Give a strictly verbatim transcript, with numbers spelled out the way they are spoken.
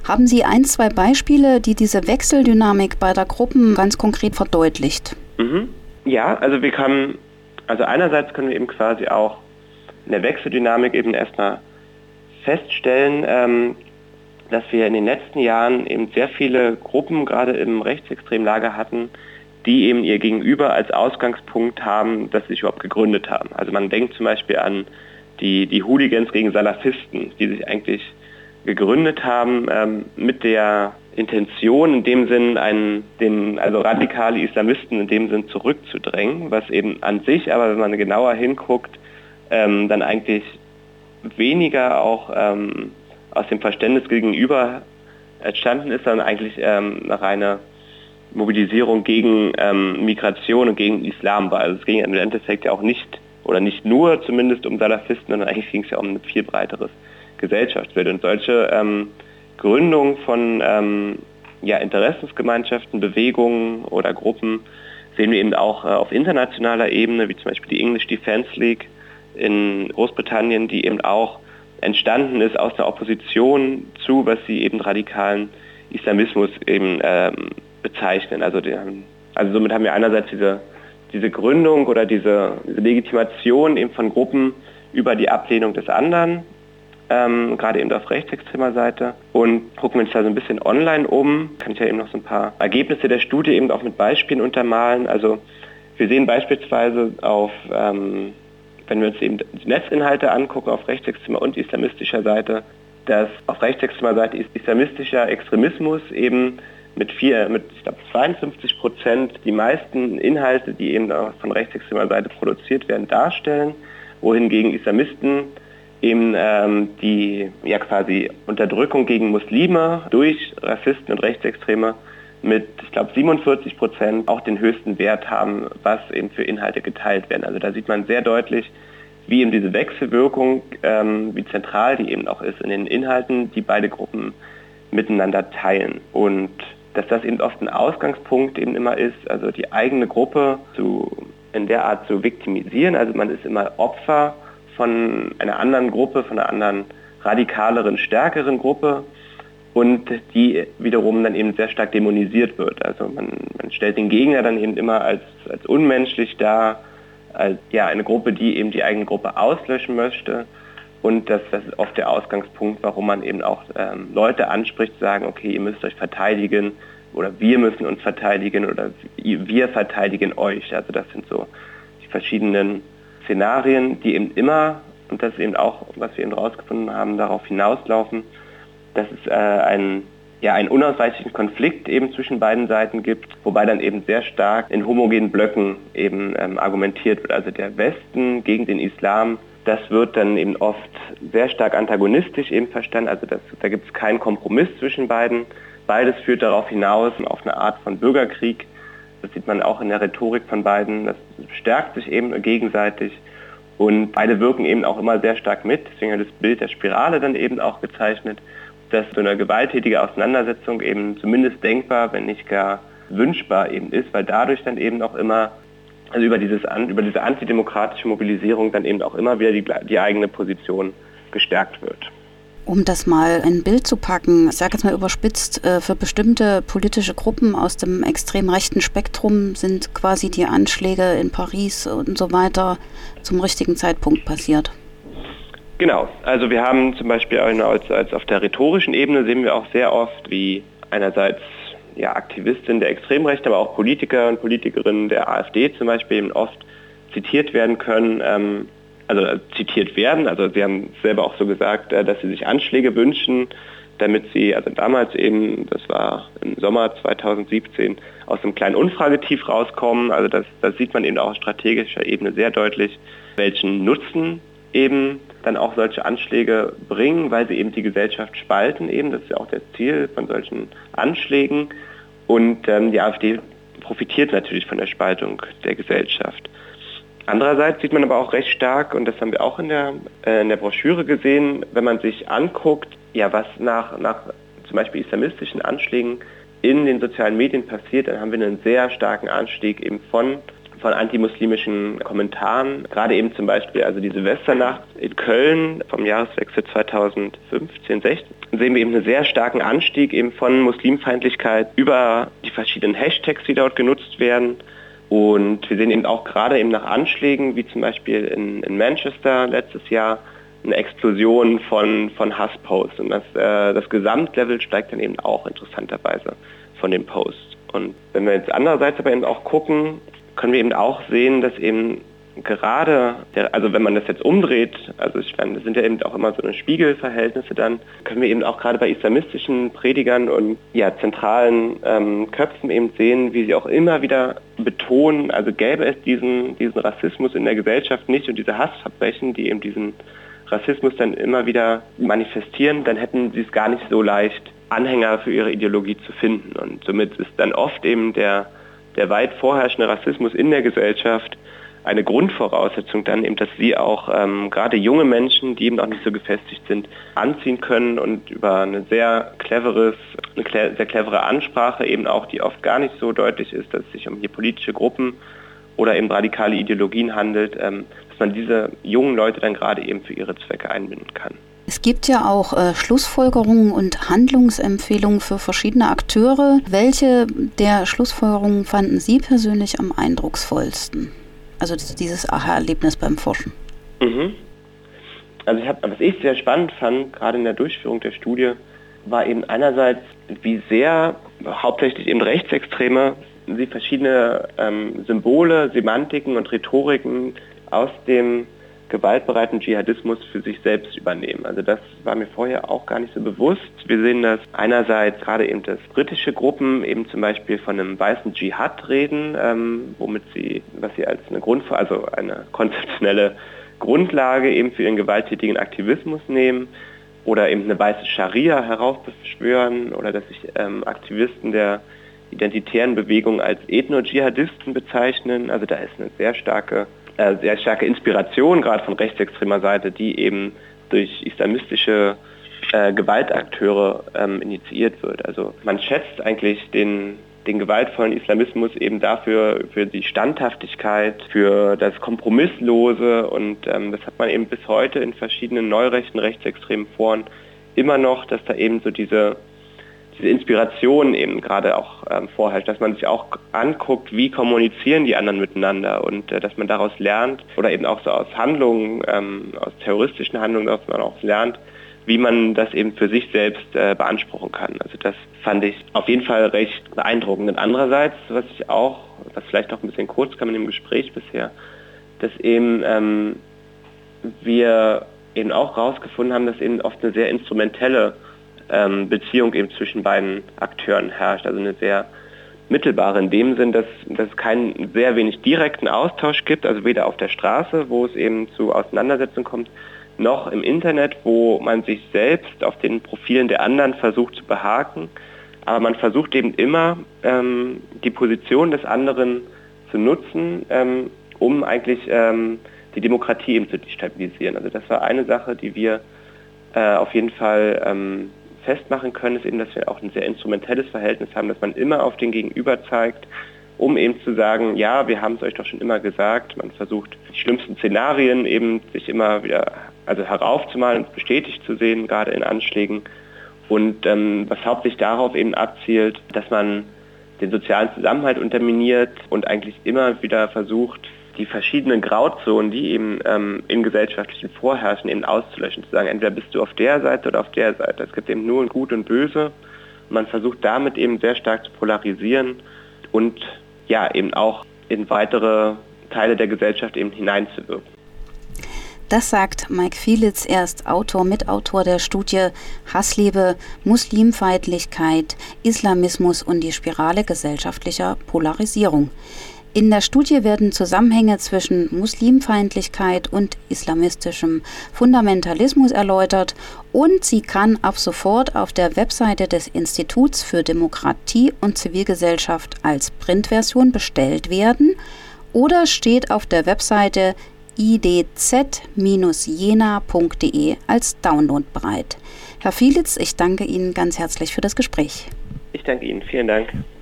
Haben Sie ein, zwei Beispiele, die diese Wechseldynamik beider Gruppen ganz konkret verdeutlicht? Mhm. Ja, also wir können, also einerseits können wir eben quasi auch in der Wechseldynamik eben erstmal feststellen, ähm, dass wir in den letzten Jahren eben sehr viele Gruppen, gerade im rechtsextremen Lager hatten, die eben ihr Gegenüber als Ausgangspunkt haben, dass sie sich überhaupt gegründet haben. Also man denkt zum Beispiel an die, die Hooligans gegen Salafisten, die sich eigentlich gegründet haben ähm, mit der Intention, in dem Sinn einen, den, also radikale Islamisten in dem Sinn zurückzudrängen, was eben an sich, aber wenn man genauer hinguckt, ähm, dann eigentlich weniger auch ähm, aus dem Verständnis gegenüber entstanden ist, sondern eigentlich ähm, eine reine Mobilisierung gegen ähm, Migration und gegen Islam war. Also es ging im Endeffekt ja auch nicht, oder nicht nur zumindest um Salafisten, sondern eigentlich ging es ja um ein viel breiteres Gesellschaftsbild. Und solche ähm, Gründungen von ähm, ja, Interessensgemeinschaften, Bewegungen oder Gruppen sehen wir eben auch äh, auf internationaler Ebene, wie zum Beispiel die English Defence League in Großbritannien, die eben auch entstanden ist aus der Opposition zu, was sie eben radikalen Islamismus eben ähm, bezeichnen. Also, die, also somit haben wir einerseits diese, diese Gründung oder diese, diese Legitimation eben von Gruppen über die Ablehnung des anderen, ähm, gerade eben auf rechtsextremer Seite. Und gucken wir uns da so ein bisschen online um, kann ich ja eben noch so ein paar Ergebnisse der Studie eben auch mit Beispielen untermalen. Also wir sehen beispielsweise auf ähm, wenn wir uns eben die Netzinhalte angucken auf rechtsextremer und islamistischer Seite, dass auf rechtsextremer Seite ist islamistischer Extremismus eben mit, vier, mit ich glaube, zweiundfünfzig Prozent die meisten Inhalte, die eben von rechtsextremer Seite produziert werden, darstellen, wohingegen Islamisten eben ähm, die ja quasi Unterdrückung gegen Muslime durch Rassisten und Rechtsextreme mit, ich glaube, siebenundvierzig Prozent auch den höchsten Wert haben, was eben für Inhalte geteilt werden. Also da sieht man sehr deutlich, wie eben diese Wechselwirkung, ähm, wie zentral die eben auch ist in den Inhalten, die beide Gruppen miteinander teilen. Und dass das eben oft ein Ausgangspunkt eben immer ist, also die eigene Gruppe zu, in der Art zu viktimisieren. Also man ist immer Opfer von einer anderen Gruppe, von einer anderen radikaleren, stärkeren Gruppe. Und die wiederum dann eben sehr stark dämonisiert wird. Also man, man stellt den Gegner dann eben immer als, als unmenschlich dar, als ja, eine Gruppe, die eben die eigene Gruppe auslöschen möchte. Und das, das ist oft der Ausgangspunkt, warum man eben auch ähm, Leute anspricht, sagen, okay, ihr müsst euch verteidigen oder wir müssen uns verteidigen oder wir verteidigen euch. Also das sind so die verschiedenen Szenarien, die eben immer, und das ist eben auch, was wir eben rausgefunden haben, darauf hinauslaufen, dass es äh, einen, ja, einen unausweichlichen Konflikt eben zwischen beiden Seiten gibt, wobei dann eben sehr stark in homogenen Blöcken eben ähm, argumentiert wird. Also der Westen gegen den Islam, das wird dann eben oft sehr stark antagonistisch eben verstanden. Also das, da gibt es keinen Kompromiss zwischen beiden. Beides führt darauf hinaus auf eine Art von Bürgerkrieg. Das sieht man auch in der Rhetorik von beiden. Das stärkt sich eben gegenseitig. Und beide wirken eben auch immer sehr stark mit. Deswegen hat das Bild der Spirale dann eben auch gezeichnet, dass so eine gewalttätige Auseinandersetzung eben zumindest denkbar, wenn nicht gar wünschbar eben ist, weil dadurch dann eben auch immer, also über, dieses, über diese antidemokratische Mobilisierung dann eben auch immer wieder die, die eigene Position gestärkt wird. Um das mal in ein Bild zu packen, ich sage jetzt mal überspitzt, für bestimmte politische Gruppen aus dem extrem rechten Spektrum sind quasi die Anschläge in Paris und so weiter zum richtigen Zeitpunkt passiert. Genau, also wir haben zum Beispiel als, als auf der rhetorischen Ebene sehen wir auch sehr oft, wie einerseits ja, Aktivistinnen der Extremrechten, aber auch Politiker und Politikerinnen der AfD zum Beispiel eben oft zitiert werden können, ähm, also äh, zitiert werden, also sie haben selber auch so gesagt, äh, dass sie sich Anschläge wünschen, damit sie, also damals eben, das war im Sommer zweitausendsiebzehn, aus einem kleinen Umfragetief rauskommen, also das, das sieht man eben auch auf strategischer Ebene sehr deutlich, welchen Nutzen eben dann auch solche Anschläge bringen, weil sie eben die Gesellschaft spalten eben. Das ist ja auch das Ziel von solchen Anschlägen. Und ähm, die AfD profitiert natürlich von der Spaltung der Gesellschaft. Andererseits sieht man aber auch recht stark, und das haben wir auch in der, äh, in der Broschüre gesehen, wenn man sich anguckt, ja, was nach, nach zum Beispiel islamistischen Anschlägen in den sozialen Medien passiert, dann haben wir einen sehr starken Anstieg eben von von antimuslimischen Kommentaren. Gerade eben zum Beispiel also die Silvesternacht in Köln vom Jahreswechsel zweitausendfünfzehn sechzehn sehen wir eben einen sehr starken Anstieg eben von Muslimfeindlichkeit über die verschiedenen Hashtags, die dort genutzt werden. Und wir sehen eben auch gerade eben nach Anschlägen, wie zum Beispiel in, in Manchester letztes Jahr, eine Explosion von, von Hassposts. Und das, äh, das Gesamtlevel steigt dann eben auch interessanterweise von den Posts. Und wenn wir jetzt andererseits aber eben auch gucken, können wir eben auch sehen, dass eben gerade, der, also wenn man das jetzt umdreht, also ich meine, das sind ja eben auch immer so eine Spiegelverhältnisse dann, können wir eben auch gerade bei islamistischen Predigern und ja, zentralen ähm, Köpfen eben sehen, wie sie auch immer wieder betonen, also gäbe es diesen, diesen Rassismus in der Gesellschaft nicht und diese Hassverbrechen, die eben diesen Rassismus dann immer wieder manifestieren, dann hätten sie es gar nicht so leicht, Anhänger für ihre Ideologie zu finden. Und somit ist dann oft eben der, der weit vorherrschende Rassismus in der Gesellschaft eine Grundvoraussetzung dann eben, dass sie auch ähm, gerade junge Menschen, die eben noch nicht so gefestigt sind, anziehen können und über eine sehr cleveres, eine sehr clevere Ansprache eben auch, die oft gar nicht so deutlich ist, dass es sich um hier politische Gruppen oder eben radikale Ideologien handelt, ähm, dass man diese jungen Leute dann gerade eben für ihre Zwecke einbinden kann. Es gibt ja auch äh, Schlussfolgerungen und Handlungsempfehlungen für verschiedene Akteure. Welche der Schlussfolgerungen fanden Sie persönlich am eindrucksvollsten? Also dieses Aha-Erlebnis beim Forschen. Mhm. Also ich hab, was ich sehr spannend fand, gerade in der Durchführung der Studie, war eben einerseits, wie sehr hauptsächlich eben Rechtsextreme sie verschiedene ähm, Symbole, Semantiken und Rhetoriken aus dem gewaltbereiten Dschihadismus für sich selbst übernehmen. Also das war mir vorher auch gar nicht so bewusst. Wir sehen, dass einerseits gerade eben das britische Gruppen eben zum Beispiel von einem weißen Dschihad reden, ähm, womit sie, was sie als eine Grund, also eine konzeptionelle Grundlage eben für ihren gewalttätigen Aktivismus nehmen oder eben eine weiße Scharia heraufbeschwören oder dass sich ähm, Aktivisten der identitären Bewegung als Ethno-Dschihadisten bezeichnen. Also da ist eine sehr starke sehr starke Inspiration, gerade von rechtsextremer Seite, die eben durch islamistische äh, Gewaltakteure ähm, initiiert wird. Also man schätzt eigentlich den, den gewaltvollen Islamismus eben dafür, für die Standhaftigkeit, für das Kompromisslose und ähm, das hat man eben bis heute in verschiedenen neurechten, rechtsextremen Foren immer noch, dass da eben so diese diese Inspiration eben gerade auch ähm, vorherrscht, dass man sich auch anguckt, wie kommunizieren die anderen miteinander und äh, dass man daraus lernt oder eben auch so aus Handlungen, ähm, aus terroristischen Handlungen, dass man auch lernt, wie man das eben für sich selbst äh, beanspruchen kann. Also das fand ich auf jeden Fall recht beeindruckend. Und andererseits, was ich auch, was vielleicht noch ein bisschen kurz kam in dem Gespräch bisher, dass eben ähm, wir eben auch rausgefunden haben, dass eben oft eine sehr instrumentelle Beziehung eben zwischen beiden Akteuren herrscht, also eine sehr mittelbare in dem Sinn, dass, dass es keinen sehr wenig direkten Austausch gibt, also weder auf der Straße, wo es eben zu Auseinandersetzungen kommt, noch im Internet, wo man sich selbst auf den Profilen der anderen versucht zu behaken, aber man versucht eben immer ähm, die Position des anderen zu nutzen, ähm, um eigentlich ähm, die Demokratie eben zu destabilisieren. Also das war eine Sache, die wir äh, auf jeden Fall ähm, festmachen können, ist eben, dass wir auch ein sehr instrumentelles Verhältnis haben, dass man immer auf den Gegenüber zeigt, um eben zu sagen, ja, wir haben es euch doch schon immer gesagt. Man versucht, die schlimmsten Szenarien eben sich immer wieder also heraufzumalen und bestätigt zu sehen, gerade in Anschlägen. Und ähm, was hauptsächlich darauf eben abzielt, dass man den sozialen Zusammenhalt unterminiert und eigentlich immer wieder versucht, die verschiedenen Grauzonen, die eben ähm, im gesellschaftlichen Vorherrschen eben auszulöschen, zu sagen, entweder bist du auf der Seite oder auf der Seite. Es gibt eben nur ein Gut und Böse. Man versucht damit eben sehr stark zu polarisieren und ja, eben auch in weitere Teile der Gesellschaft eben hineinzuwirken. Das sagt Mike Fielitz, er ist Autor, Mitautor der Studie Hassliebe, Muslimfeindlichkeit, Islamismus und die Spirale gesellschaftlicher Polarisierung. In der Studie werden Zusammenhänge zwischen Muslimfeindlichkeit und islamistischem Fundamentalismus erläutert und sie kann ab sofort auf der Webseite des Instituts für Demokratie und Zivilgesellschaft als Printversion bestellt werden oder steht auf der Webseite i d z jena punkt d e als Download bereit. Herr Fielitz, ich danke Ihnen ganz herzlich für das Gespräch. Ich danke Ihnen. Vielen Dank.